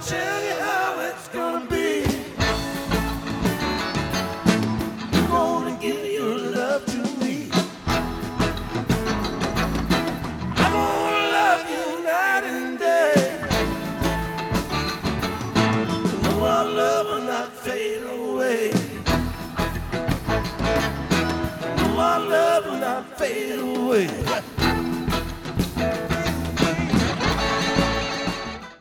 tell you how it's gonna be. You're gonna give your love to me. I'm gonna love you night and day. No, our love will not fade away. No, our love will not fade away.